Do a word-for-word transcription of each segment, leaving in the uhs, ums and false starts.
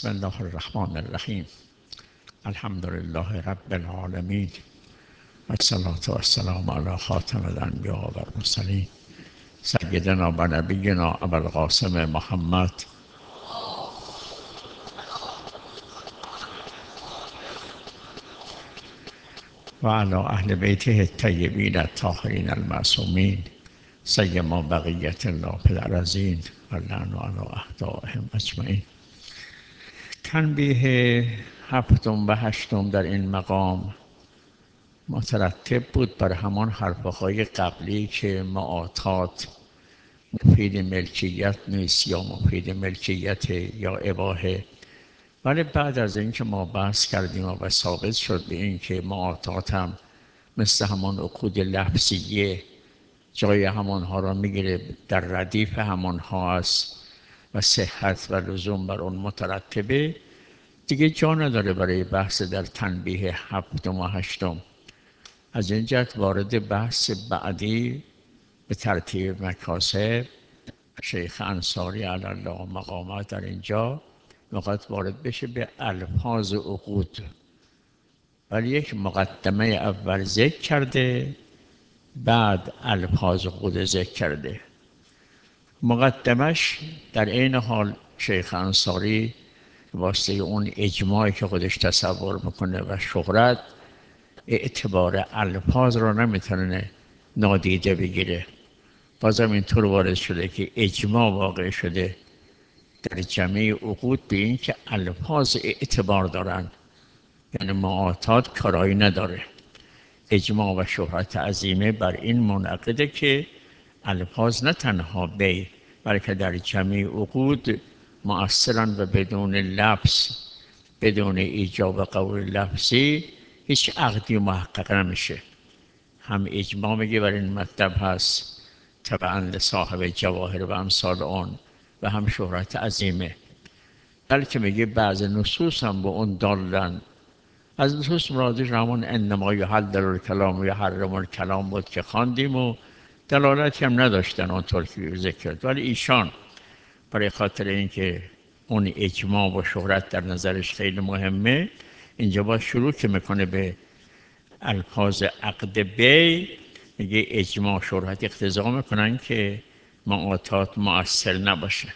بسم الله الرحمن الرحیم. الحمد لله رب العالمین و الصلاة و السلام علی خاتم الانبیاء و المرسلین سیدنا و نبینا ابوالقاسم محمد و علی اهل بیته الطیبین الطاهرین المعصومین سیما بقیت الله فی الارضین و لعنوا علی اعدائهم اجمعین. تنبیه هفتم و هشتم در این مقام مترتب بود بر همان حرفهای قبلی که معاطات مفید ملکیت نیست یا مفید ملکیت یا اباحه، ولی بعد از اینکه ما بحث کردیم و ثابت شد به این که معاطات هم مثل همان عقود لفظیه جای همانها را میگیره، در ردیف همانها است و صحت و لزوم بر اون مترتبه، دیگه جا نداره برای بحث در تنبیه هفتم و هشتم. از این جهت وارد بحث بعدی به ترتیب مکاسب شیخ انصاری علی الله مقامات در اینجا میخواد وارد بشه به الفاظ عقود، ولی یک مقدمه اول ذکر کرده بعد الفاظ عقود ذکر کرده. مقدمش در این حال شیخ انصاری واسه اون اجماعی که خودش تصور میکنه و شهرت اعتبار الفاظ رو نمیتونه نادیده بگیره. بازم اینطور وارد شده که اجماع واقع شده در جمعی عقود به این که الفاظ اعتبار دارن، یعنی معاطات کارایی نداره. اجماع و شهرت عظیمه بر این منعقده که الفاظ نه تنها بی بلکه در جمعی عقود مؤثرن و بدون لفظ، بدون ایجاب قول لفظی هیچ عقدی محقق نمیشه. هم اجماع میگه بر این مطلب هست طبعا لصاحب جواهر و امثال اون، و هم شهرت عظیمه، بلکه میگه بعض نصوص هم به اون دالن. از نصوص مرادش همون انما یحلل الکلام و یحرم الکلام بود که خواندیم و دلالتی هم نداشتن اونطور که ذکر کرد، ولی ایشان برای خاطر اینکه اون اجماع و شهرت در نظرش خیلی مهمه، اینجا با شروع که میکنه به الفاظ عقد بی، میگه اجماع شهرت اقتضا میکنن که معاطات مؤثر نباشه.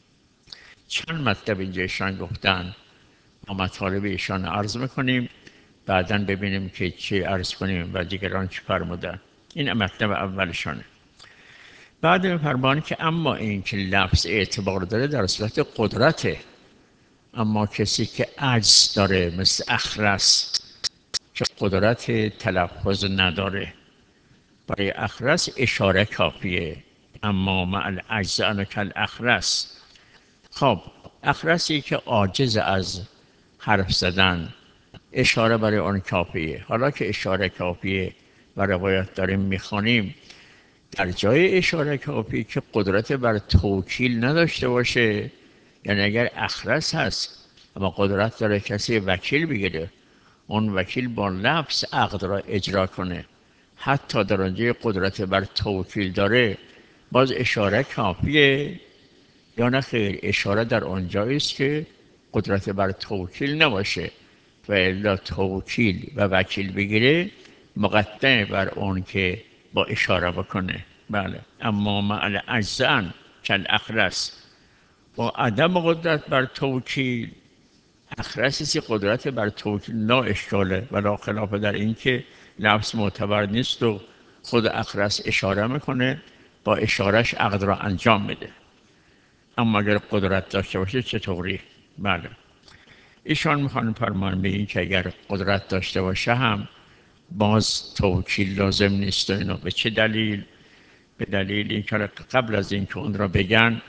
چند مطلب اینجا ایشان گفتن و مطالب ایشان عرض میکنیم، بعداً ببینیم که چی عرض کنیم و دیگران چی فرمودن. این مطلب اولشانه. بعد میفرمایند که اما این که لفظ اعتبار داره در صورت قدرته، اما کسی که عجز داره مثل اخرس که قدرت تلفظ نداره، برای اخرس اشاره کافیه. اما مع العجز انا کالاخرس. خب اخرسی که عاجز از حرف زدن اشاره برای آن کافیه. حالا که اشاره کافیه و روایت داریم میخوانیم، در جای اشاره کافی که قدرت بر توکیل نداشته باشه، یعنی اگر اخرس هست اما قدرت داره کسی وکیل بگیره، اون وکیل با لفظ عقد را اجرا کنه، حتی در آنجای قدرت بر توکیل داره، باز اشاره کافیه یا نه خیر؟ اشاره در آنجایی است که قدرت بر توکیل نباشه و الا توکیل و وکیل بگیره مقدمه بر اون که با اشاره بکنه. بله. اما مع العجز کالاخرس، با عدم قدرت بر توکیل، اخرسی قدرت بر توکیل لا اشکاله ولا خلاف در این که لفظ معتبر نیست و خود اخرس اشاره میکنه، با اشارش عقد را انجام میده. اما اگر قدرت داشته باشه چطوری؟ بله. ایشان میخوان فرمان به این که اگر قدرت داشته باشه هم باز توکیل لازم نیست. و اینو به چه دلیل؟ به دلیل این که قبل از این که اون را بگن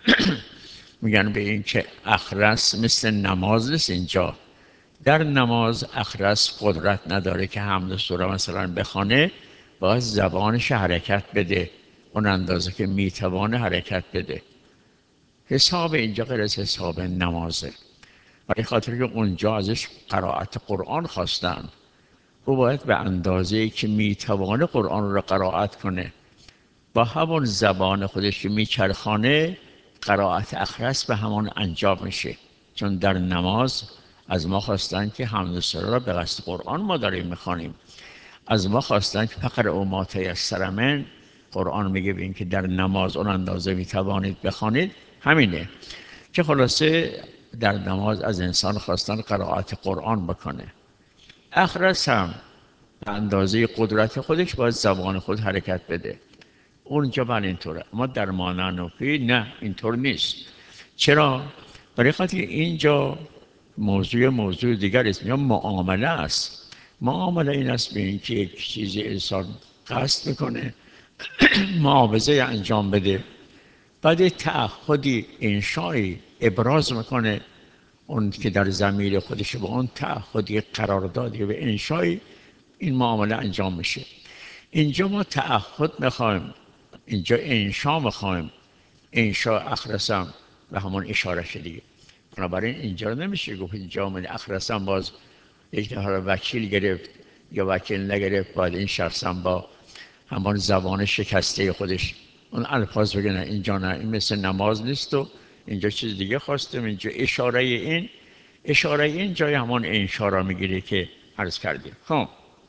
میگن به این که اخرس مثل نماز نیست. اینجا در نماز اخرس قدرت نداره که حمد و سوره مثلا بخونه، باید زبانش حرکت بده اون اندازه که میتوانه حرکت بده. حساب اینجا غیر از حساب نمازه، برای خاطر که اونجا ازش قرائت قرآن خواستن، او باید به اندازه‌ای که میتوانه قرآن رو قرائت کنه، با همون زبان خودش که میچرخانه قرائت اخرس به همان انجام میشه. چون در نماز از ما خواستن که حمد و ثنا را به قصد قرآن ما داریم میخوانیم. از ما خواستن که فقرأوا ما تیسر منه، قرآن میگه به این که در نماز اون اندازه میتوانید بخوانید، همینه که خلاصه در نماز از انسان خواستن قرائت قرآن بکنه. اخرس هم به اندازه قدرت خودش باید زبان خود حرکت بده. اونجا بله اینطوره، اما در مانعنفی نه اینطور نیست. چرا؟ برای خاطر اینجا موضوع موضوع دیگر است، یا معامله است. معامله این است به این که یک چیزی انسان قصد میکنه معاوضه انجام بده، بعد تعهدی انشایی ابراز میکنه، اون که در ضمیر خودش با اون تعهدی قراردادی و انشایی این معامله انجام میشه. اینجا ما تعهد میخوایم، اینجا انشا میخوایم. انشا اخرسم و همون اشاره شدیه. بنابراین اینجا رو نمیشه گفت اینجا من اخرسم باز یک نفر وکیل گرفت یا وکیل نگرفت، باید این شخصم با همون زبان شکسته خودش اون الفاظ بگه نه اینجا نه، این مثل نماز نیست و اینجا چیز دیگه خواستم. اینجا اشاره این اشاره این جای همون انشا را میگیره که عرض کردیم. خب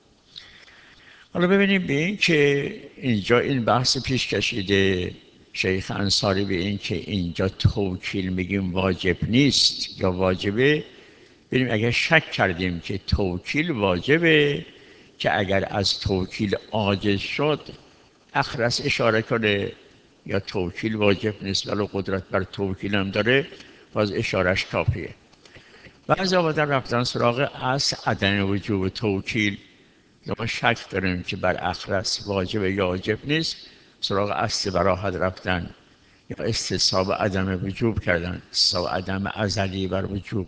حالا ببینیم به این که اینجا این بحث پیش کشیده شیخ انصاری به این که اینجا توکیل میگیم واجب نیست یا واجبه. ببینیم اگر شک کردیم که توکیل واجبه، که اگر از توکیل عاجز شد اخرس اشاره کنه، یا توکیل واجب نیست ولی قدرت بر توکیل هم داره، باز اشارش کافیه. بعضی آمدن رفتن سراغ اصل عدم وجوب توکیل، ما شک داریم که بر اخرس واجب یا واجب نیست، سراغ اصل براحت رفتن یا استصحاب عدم وجوب کردن، استصحاب عدم ازلی بر وجوب.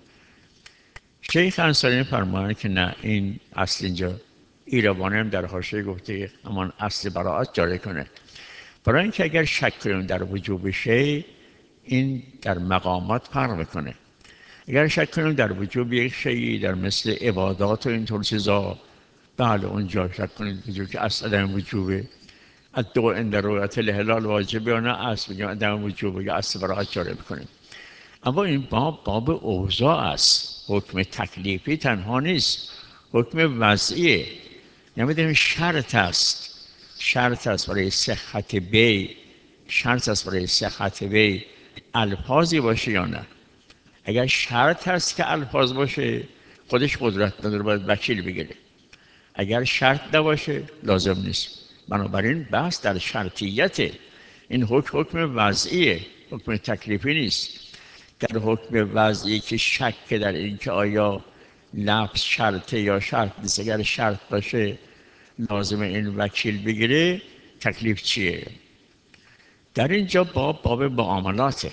شیخ انصاری فرمایند که نه، این اصل اینجا ایروانی هم در حاشیه گفته همان اصل براحت جاری کنه، برای اینکه اگر شک کنیم در وجوب شی این در مقامات فرق میکنه. اگر شک کنیم در وجوب یک شیئی در مثل عبادات و اینطور چیزا، بله اونجا شک کنیم وجوب که اصل عدم وجوبه، الدو عند رؤیت الهلال واجبه یا نه اصل بگیم عدم وجوبه یا اصل براحت جاری بکنیم. اما این باب باب اوضاع است، حکم تکلیفی تنها نیست، حکم وضعیه. نمیدونیم شرط است، شرط است برای صحت بی، شرط است برای صحت بی الفاظی باشه یا نه. اگر شرط هست که الفاظ باشه خودش قدرت نداره، باید وکیل بگیره. اگر شرط نباشه لازم نیست. بنابراین بحث در شرطیت این حکم حکم وضعیه، حکم تکلیفی نیست. در حکم وضعی که شک در این که آیا لفظ شرطه یا شرط نیست، اگر شرط باشه لازم این وکیل بگیره، تکلیف چیه؟ در اینجا باب باب معاملاته.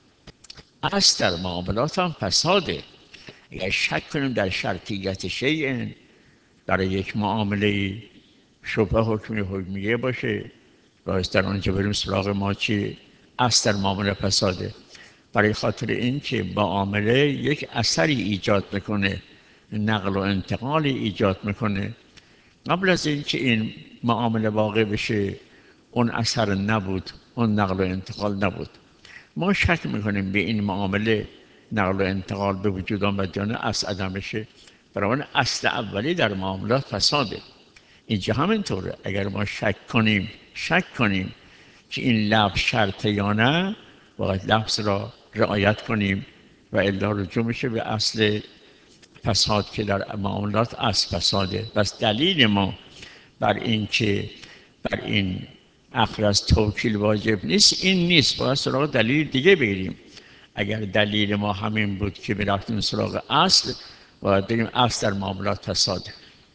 اصل در معاملات هم فساده. اگر شک کنیم در شرطیت شیء برای یک معامله شبه حکمی حکمیه باشه، باید در آنجا بریم سراغ ما چی؟ اصل در معامله فساده، برای خاطر این که معامله یک اثری ایجاد میکنه، نقل و انتقالی ایجاد میکنه. قبل از این که این معامله واقع بشه اون اثر نبود، اون نقل و انتقال نبود. ما شک میکنیم به این معامله نقل و انتقال به وجود آمد یا نه، اصل عدم بشه. برای اون اصل اولی در معاملات فساده. اینجا همینطوره، اگر ما شک کنیم شک کنیم که این لفظ شرطه یا نه، باید لفظ را رعایت کنیم و الا رجوع میشه به اصل فساد که در معاملات اصل فساده. بس دلیل ما بر این که بر این اخرس توکیل واجب نیست این نیست، باید سراغ دلیل دیگه بگیریم. اگر دلیل ما همین بود که برفتیم سراغ اصل، باید بگیم اصل در معاملات فساده.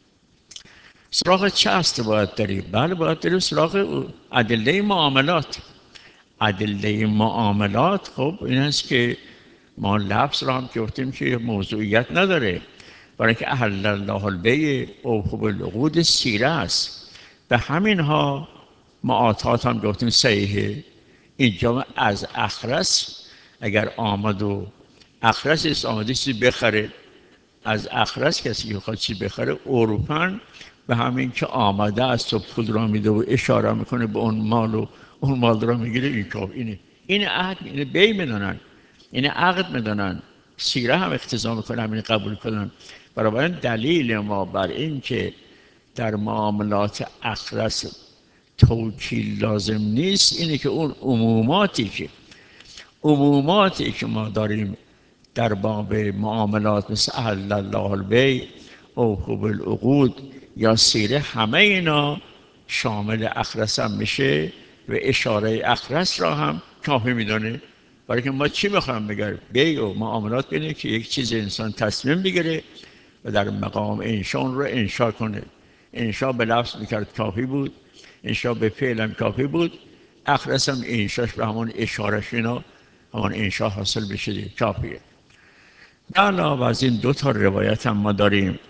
سراغ چه اصل باید داریم؟ بله باید داریم سراغ ادله معاملات. ادله معاملات خب این است که ما لفظ را هم گفتیم که موضوعیت نداره، برای که احل الله البیع اوفوا بالعقود سیره است. به همین ها معاطات هم گفتیم صحیحه. اینجا از اخرس اگر آمد و اخرس است آمده چیزی بخره، از اخرس کسی که خواهد چیزی بخره عرفاً به همین که آمده است و پول را میده و اشاره میکنه به اون مال و اون مال را میگیره، این کار اینه، این عقد، این بی میدانن، این عقد میدانن. سیره هم اقتضا میکنه همین قبول کنن. بنابراین دلیل ما بر این که در معاملات اخرس توکیل لازم نیست اینه که اون عموماتی که عموماتی که ما داریم در باب معاملات مثل احل الله البیع، اوفوا بالعقود یا سیره، همه اینا شامل اخرس هم میشه و اشاره اخرس را هم کافی میدانه. برای که ما چی میخوایم بگم؟ بیع و معاملات بینه که یک چیز انسان تصمیم بگیره و در مقام انشاء رو انشاء کنه. انشاء به لفظ میکرد کافی بود، انشاء به فعل هم کافی بود، اخرس هم انشاءش به همون اشارش اینا همون انشاء حاصل بشه دیگه، کافیه. علاوه از این دو تا روایت هم ما داریم.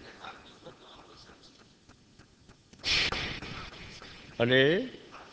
بله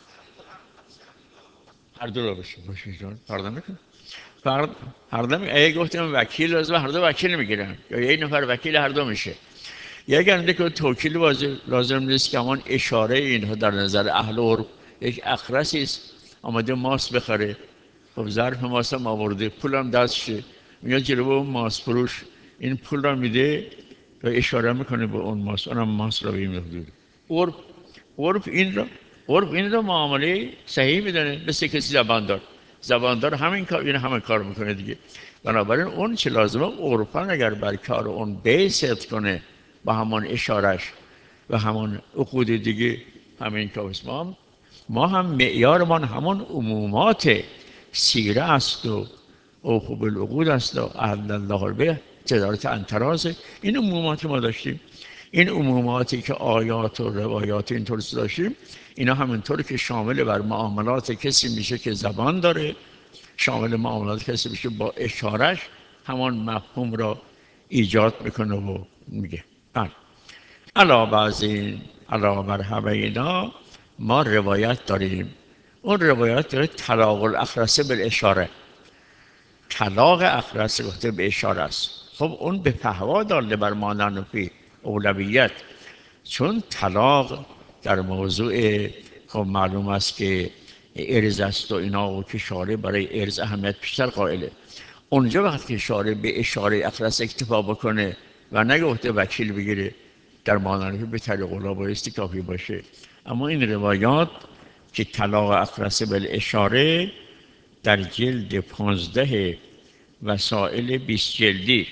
هر دو رو بشه باشه جان پردم میکنم فرد هر دو می- اگه گفتیم وکیل لازم هر دو وکیل میگیرن یا یک نفر وکیل هر دو میشه. یا اگر که توکیل واضح- لازم نیست که همان اشاره اینها در نظر اهل عرف یک اخرسی است آمده ماست بخره، خب ظرف ماست هم آورده پولم دستشه، میاد جلو اون ماست فروش این پول را میده و اشاره میکنه به اون ماست، اونم ماست را به این مقدار. عرف عرف این را عرف این را معامله صحیح میدونه، مثل کسی زباندار زباندار همین کار این همه کار میکنه دیگه. بنابراین اون چه لازمه عرفا اگر بر کار اون بیست کنه با همان اشارش و همان عقود دیگه همین کاست. ما هم ما هم معیارمان همون عمومات سیره است و اوفوا بالعقود است و احل الله البیع تجارت انترازه. این عمومات ما داشتیم. این عموماتی که آیات و روایات اینطور داشتیم اینا همینطور که شامل بر معاملات کسی میشه که زبان داره، شامل معاملات کسی میشه با اشارش همان مفهوم را ایجاد میکنه و میگه. بله. علاوه از این علاوه بر همه اینا ما روایت داریم. اون روایت داره طلاق الاخرس بالاشاره، طلاق اخرس گفته به اشاره است. خب اون به فهوا داله بر مانانفی اولویت، چون طلاق در موضوع خب معلوم است که ارز است و اینا و که شارع برای ارز اهمیت بیشتر قائله. اونجا وقتی که شارع به اشاره اخرس اکتفا بکنه و نگفته وکیل بگیره در مانانفی به طریق اولا بایستی کافی باشه. اما این روایات که طلاق اخرس بالاشاره در جلد پانزده وسائل بیست جلدی،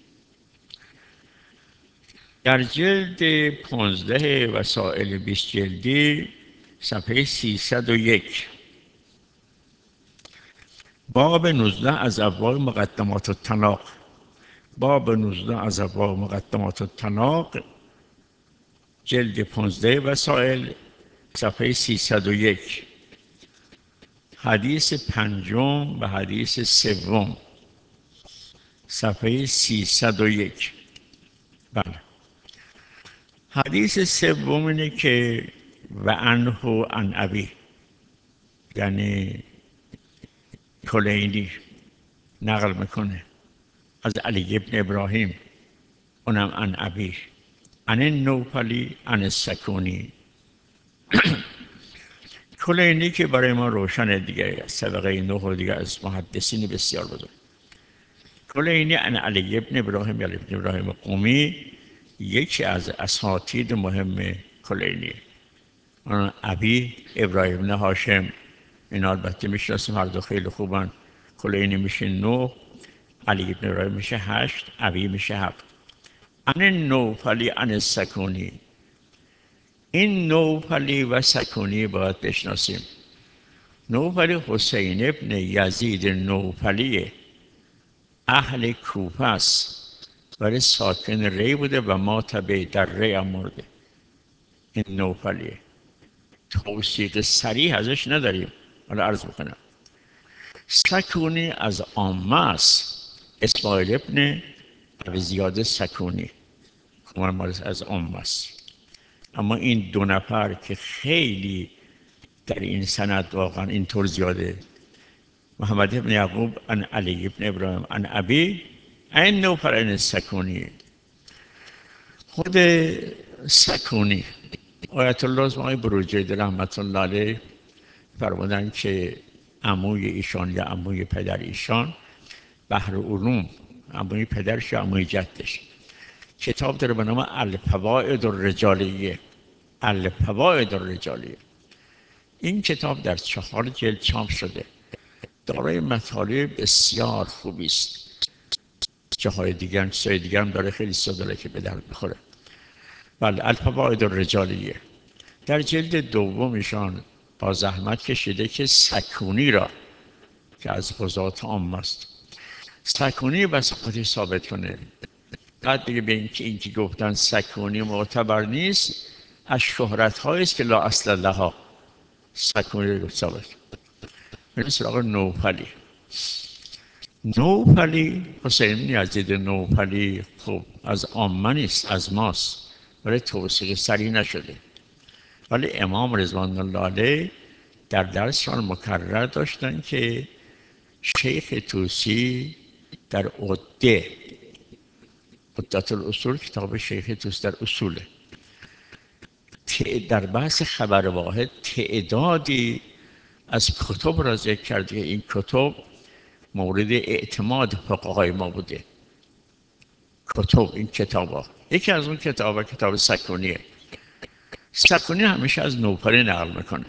در جلد پانزده وسائل بیست جلدی صفحه سیصد و یک باب نوزده از ابواب مقدمات الطلاق، باب نوزده از ابواب مقدمات الطلاق جلد پانزده وسائل صفحه سیصد و یک حدیث پنجم و حدیث سوم صفحه سیصد و یک. بله. حدیث سوم اینه که و عنه عن ابی، یعنی کلینی نقل میکنه از علی ابن ابراهیم، اونم عن ابی عن نوفلی عن السکونی. کلینی که برای ما روشنه دیگه، سبقه نوح دیگه از محدثین بسیار بزرگ. کلینی عن علی ابن ابراهیم، علی ابن ابراهیم قومی یکی از اساتید مهم کلینی. اون ابی ابراهیم بن هاشم، این البته میشناسیم هر دو خیلی خوبن. کلینی میشه نه، علی ابن ابراهیم میشه هشت، ابی میشه هفت. ان نوفلی ان سکونی، این نوفلی و سکونی باید بشناسیم. نوفلی حسین ابن یزید نوفلی اهل کوفه است ولی ساکن ری بوده و ما تبع در ری هم مرده. این نوفلیه، توصیق صریح ازش نداریم، حالا عرض بکنم. سکونی از عامه است، اسماعیل ابن ابی زیاد سکونی مال از عامه است. اما این دو نفر که خیلی در این سند واقعا اینطور زیاده، محمد ابن یعقوب عن علی ابن ابراهیم عن ابی این نوفر این سکونی. خود سکونی آیت الله اسماعی بروجردی رحمت الله علیه فرمودن که عموی ایشان یا عموی پدر ایشان بحر علوم عموی پدرش یا عموی جدش. کتاب داره به نام الفوائد الرجالیه. الفوائد الرجالیه. این کتاب در چهار جلد چاپ شده، دارای مطالب بسیار خوبی است. جاهای دیگر هم چیزای دیگر هم داره، خیلی چیزا داره که به درد بخوره. بله، الفوائد الرجالیه. در جلد دومشان با زحمت کشیده که سکونی را که از قضات عام است، سکونی بس خودی ثابت کنه. بعد دیگه به اینکه اینکه گفتن سکونی معتبر نیست، از شهرت هایی است که لا اصل لها. سکونی رو ثابت بریم سراغ نوفلی. نوفلی حسین بن یزید نوفلی خب از عامه نیست، از ماست، ولی توثیق صریح نشده. ولی امام رضوان الله علیه در درسشان مکرر داشتن که شیخ طوسی در عده عدت الاصول، کتاب شیخ طوسی در اصوله، در بحث خبر واحد تعدادی از کتب را ذکر کرده. این کتب مورد اعتماد فقهای ما بوده. کتب، این کتاب ها، یکی از اون کتاب ها کتاب سکونیه. سکونی همیشه از نوفلی نقل میکنه.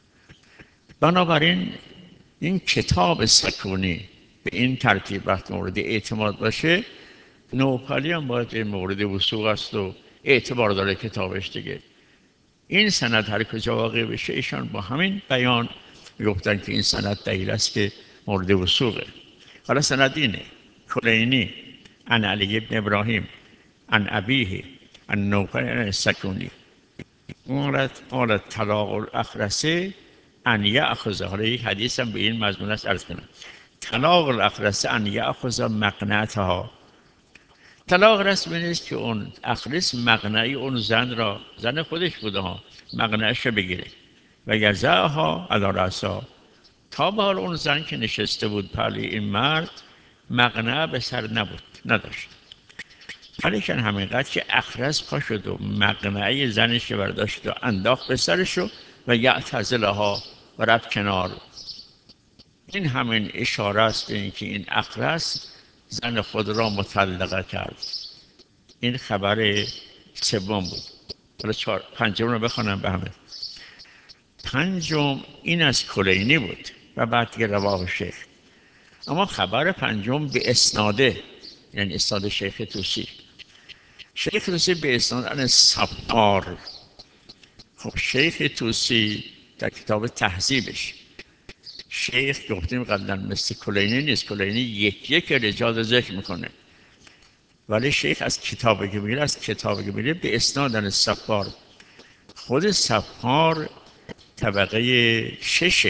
بنابراین این کتاب سکونی به این ترتیب وقت مورد اعتماد باشه، نوفلی هم باید این مورد وثوق است و اعتبار داره کتابش دیگه. این سند هر کجا واقع بشه، ایشان با همین بیان گفتن که این سند دلیل است که مورد وثوقه. حالا سند اینه: کلینی عن علی بن ابراهیم عن ابیه عن نوفل عن سکونی قال طلاق الاخرسه ان یأخذ. حالا یک حدیث هم به این مضمون است عرض کنم: طلاق الاخرسه ان یأخذ مقنعتها. طلاق رسمی نیست که اون اخرس مقنعی اون زن را، زن خودش بوده ها، مقنعش رو بگیره و یضعها علی رأسها. تا به حال اون زن که نشسته بود پهلوی این مرد مقنعه به سر نبود، نداشت. ولیکن همینقدر که اخرس پا شد و مقنعه زنش رو برداشت و انداخت به سرش و یعتزلها و رفت کنار. این همین اشاره است به اینکه این اخرس زن خود را مطلقه کرد. این خبر سوم بود. حالا چهار پنجم رو بخونم به همه. پنجم این از کلینی بود و بعد دیگه رواه شیخ. اما خبر پنجم به اسناده، یعنی اسناد شیخ طوسی. شیخ طوسی به اسناد ان صفار. خب شیخ طوسی در کتاب تهذیبش، شیخ گفتیم قبلا مثل کلینی نیست. کلینی یک یک رجال ذکر میکنه، ولی شیخ از کتابی که میگیره، از کتابی که میگیره به اسناد ان صفار. خود صفار طبقه ششه،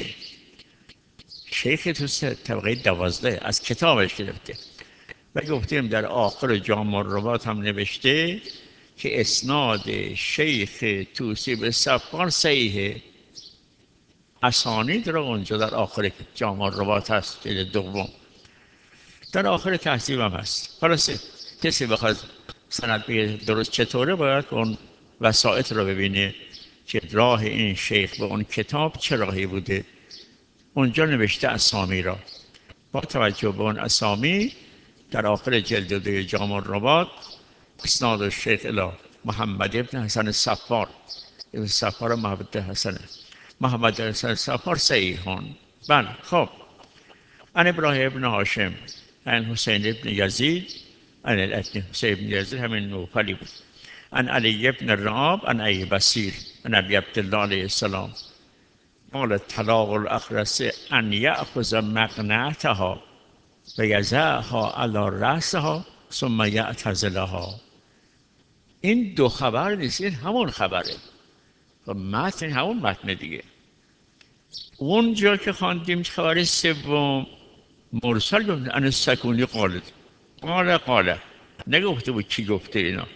شیخ طوسی طبقه دوازده، از کتابش گرفته. و گفتیم در آخر جامع الروات هم نوشته که اسناد شیخ طوسی به صفار صحیحه. اسانید را اونجا در آخر جامع الروات هست، جلد دوم، در آخر تهذیب هم هست. خلاصه کسی بخواد سند بگه درست چطوره، باید اون وسائط رو ببینه که راه این شیخ به اون کتاب چه راهی بوده. اونجا نوشته اسامی را. با توجه به اون اسامی در آخر جلد دوی جامع الروات اسناد الشیخ الی محمد ابن حسن صفار، ابن صفار محمد حسن محمد حسن صفار صحیحون. بله. خب ان ابراهیم ابن هاشم ان حسین ابن یزید ان الاتنی حسین ابن یزید همین نوفلی بود. ان علی ابن رعاب ان ای بصیر ان ابی عبدالله علیه السلام قال طلاق الاخرس ان یأخذ مقنعتها و یضعها علی رأسها ثم یعتزلها. این دو خبر نیست، این همون خبره. خب متن همون متن دیگه. اونجا که خواندیم خبر سوم مرسل گفت ان سکونی قال قال قال، نگفته بود کی گفته اینا،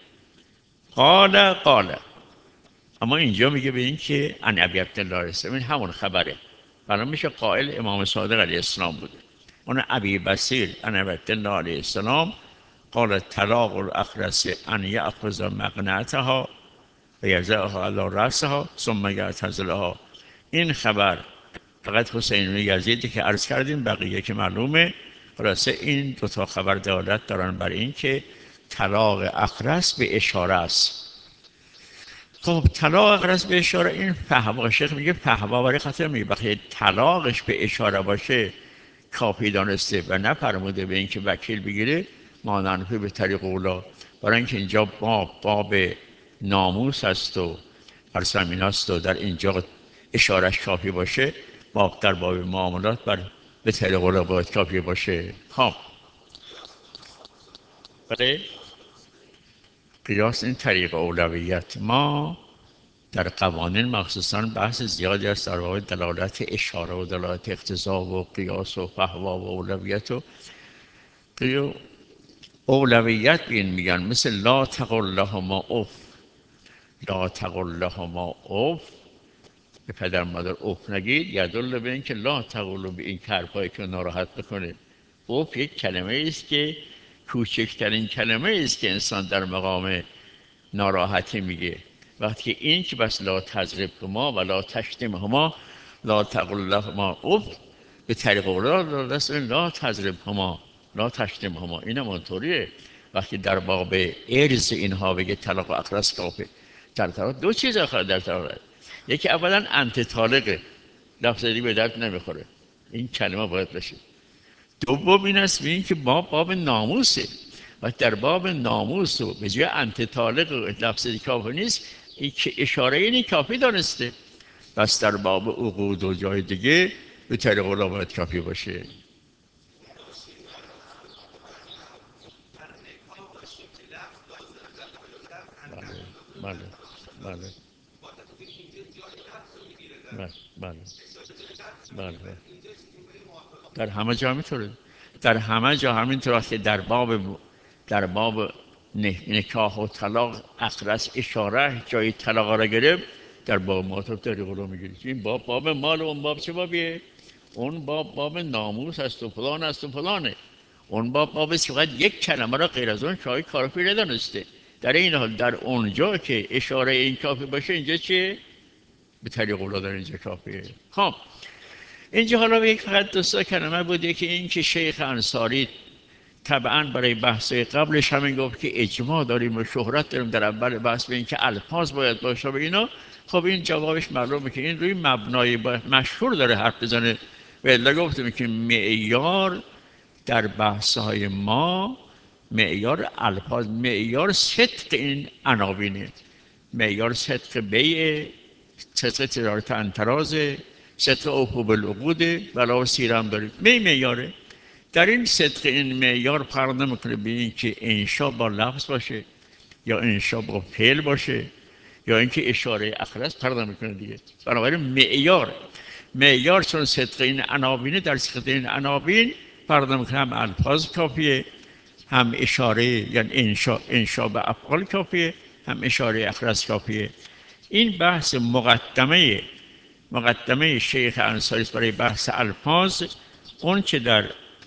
قال قال. اما اینجا میگه به این که ان ابی عبدالله علیه السلام، این همون خبره. بنا میشه قائل امام صادق علیه السلام بود. اون ابی بصیر ان ابی عبدالله علیه السلام قال طلاق الاخرس ان یأخذ مقنعتها و یضعها علی رأسها ثم یعتزلها. این خبر فقط حسین بن یزیدی که عرض کردیم، بقیه که معلومه. خلاصه این دو تا خبر دلالت دارن بر این که طلاق اقرس به اشاره است. خب طلاق اقرس به اشاره، این فهوا، شیخ میگه فهوا برای خاطر میگه وقتی طلاقش به اشاره باشه کافی دانسته و نفرموده به اینکه وکیل بگیره مانعنفه به طریق اولا، برای اینکه اینجا باب باب ناموس است و فرسمین است و در اینجا اشارش کافی باشه، باب در باب معاملات بر به طریق اولا باید کافی باشه. خب برای قیاس این طریق اولویت ما در قوانین مخصوصا بحث زیادی است در باب دلالت اشاره و دلالت اقتضا و قیاس و فهوا و اولویت و قیاس. اولویت بین میگن مثل لا تقل لهما اف، لا تقل لهما اف، به پدر مادر اف نگید، یدل به این که لا تقل به این حرفایی که ناراحت بکنه. اف یک کلمه است که کوچکترین کلمه است که انسان در مقام ناراحتی میگه. وقتی که این که بس لا تضرب هما و لا تشتم هما، لا تقل لهما اف، به طریق اولا دست لا تضرب هما لا تشتم هما، اینم اونطوریه. وقتی در باب ارز اینها بگه طلاق و اقرس کافه، در طلاق دو چیز آخر در طلاق، یکی اولا انت طالقه، لفظ دیگه به درد نمیخوره، این کلمه باید بشه. دوم این است این که باب باب ناموسه و در باب ناموس و به جای انت طالق لفظ دیگه کافی نیست، این که اشاره اینی کافی دانسته. بس در باب عقود و جای دیگه به طریق اولا باید کافی باشه. بله بله بله بله بله بله. در همه جا همینطوره، در همه جا همینطور که در باب در باب نکاح و طلاق اقرس اشاره جای طلاق را گرفت، در باب معاطف طریق اولا میگیری. این باب باب مال و اون باب چه بابیه؟ اون باب باب ناموس است و فلان است و فلانه. اون باب باب است که فقط یک کلمه را غیر از اون شاید کافی ندانسته. در این حال در اونجا که اشاره این کافی باشه، اینجا چه؟ به طریق اولا در اینجا کافیه. خب اینجا حالا یک فقط دو سه کلمه بوده که این که شیخ انصاری طبعا برای بحث قبلش همین گفت که اجماع داریم و شهرت داریم در اول بحث به این که الفاظ باید باشه و اینا. خب این جوابش معلومه که این روی مبنای مشهور داره حرف بزنه. و الا گفتیم که معیار در بحث های ما، معیار الفاظ، معیار صدق این عناوینه، معیار صدق بیع، صدق تجارت انترازه، صدق اوفو بالعقوده، ولا سیرم داریم می معیاره. در این صدق این معیار فرق نمیکنه به این که انشا با لفظ باشه یا انشا با فعل باشه یا اینکه اشاره اخرس، فرق نمیکنه دیگه. بنابراین معیار معیار چون صدق این عناوینه، در صدق این عناوین فرق نمیکنه، هم الفاظ کافیه، هم اشاره یعنی انشا انشا به افعال کافیه، هم اشاره اخرس کافیه. این بحث مقدمه مقدمه شیخ انصاری برای بحث الفاظ. اون که در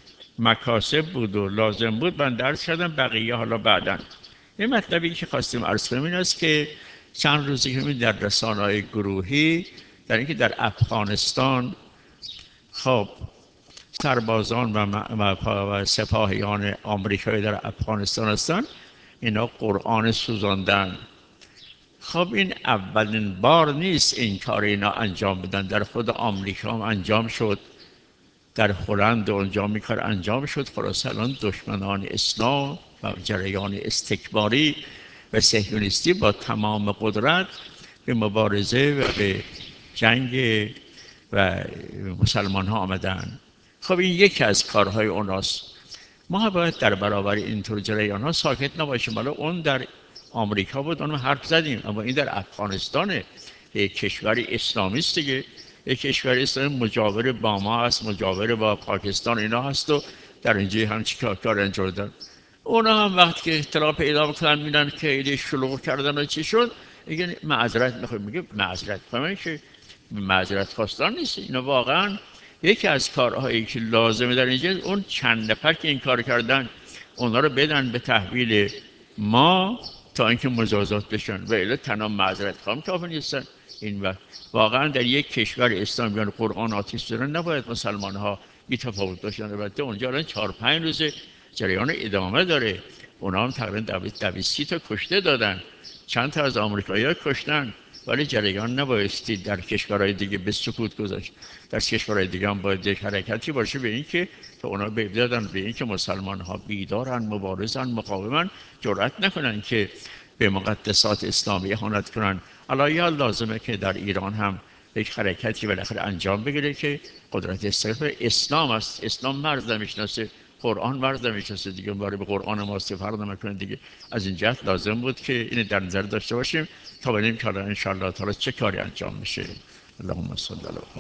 مکاسب بود و لازم بود من درس کردم، بقیه حالا بعداً. این مطلبی که خواستیم عرض کنیم این است که چند روزی که در رسانه‌های گروهی در اینکه در افغانستان خب سربازان و, و سپاهیان آمریکایی در افغانستان هستن، اینا قرآن سوزاندن. خب این اولین بار نیست این کار اینا انجام بدن، در خود آمریکا هم انجام شد، در هلند اونجا می کار انجام شد. خلاص الان دشمنان اسلام و جریان استکباری و صهیونیستی با تمام قدرت به مبارزه و به جنگ و مسلمان ها آمدن. خب این یکی از کارهای اوناست. ما باید در برابر اینطور جریان ها ساکت نباشیم. حالا اون در آمریکا بود، اون حرف زدیم، اما این در افغانستانه، یک کشور اسلامی است دیگه، یک کشور اسلامی مجاور با ما است، مجاور با پاکستان اینا هست و در اینجا هم چی کار انجام دادن. اونا هم وقت که اختلاف پیدا میکنن میرن که ایده شلوغ کردن و چی شد، میگن معذرت میخوام. میگه معذرت خواهیم که معذرت خواستن نیست. اینا واقعا یکی از کارهایی که لازمه در اینجا، اون چند نفر که این کار کردن اونا رو بدن به تحویل ما تا اینکه مجازات بشن، و الا تنها معذرت خواهم کافی نیستن. این وقت واقعا در یک کشور اسلامی قرآن آتش دارن، نباید مسلمان ها این تفاوت داشتن. البته اونجا الان چهار پنج روز جریان ادامه داره. اونا هم تقریبا دویست تا کشته دادن، چند تا از آمریکایی‌ها کشتن، ولی جریان نبایستی در کشورهای دیگه به سکوت گذاشت. در کشورهای دیگه هم باید یک حرکتی باشه به این که که اونا بدادن به این که مسلمان ها بیدارن، مبارزن، مقاومن، جرأت نکنن که به مقدسات اسلامی اهانت کنن. علایه لازمه که در ایران هم یک حرکتی بالاخره انجام بگیره که قدرت صرف اسلام است. اسلام مرد نمیشناسه، قرآن مرد نمیشناسه دیگه، باره به قرآن ما استفاده نمیکنه دیگه. از این جهت لازم بود که این در نظر داشته باشیم تا ببینیم که ان شاء الله تعالی چه کاری انجام میشه. اللهم صل علی